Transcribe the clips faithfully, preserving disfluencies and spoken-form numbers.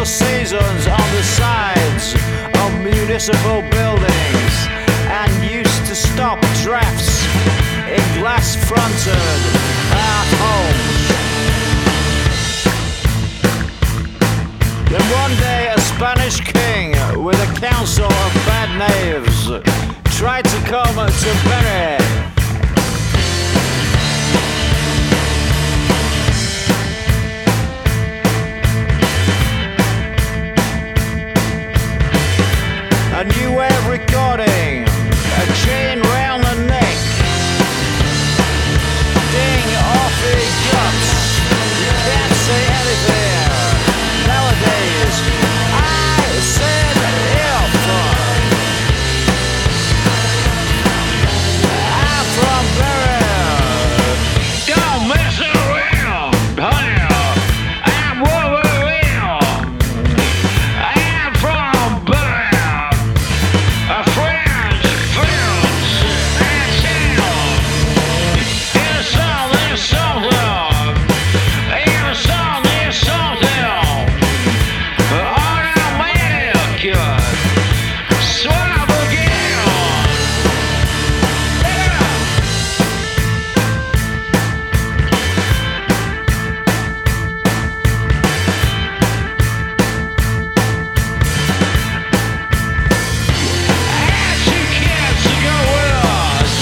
the seasons on the sides of municipal buildings and used to stop drafts in glass-fronted art homes. Then one day a Spanish king with a council of bad knaves tried to come to Bury. A new way of recording, a chain round the neck, ding off your guts, you can't say anything. Nowadays, I said if I'm from Bury. Don't mess around, honey. I'm Wolverine. I'm from Bury. A French films and sound. In a song there's something. In a song there's something. Automatic. Swab again. Yeah. Action kids to go with us.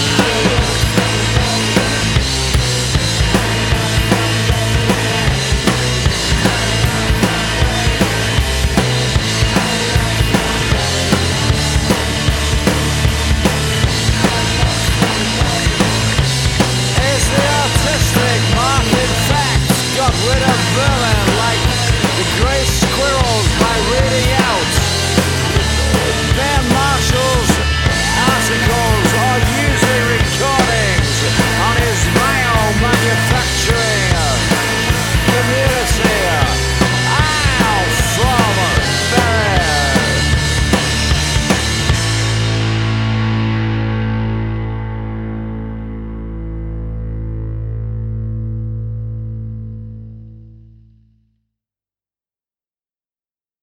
It's the artistic market facts got rid of villains.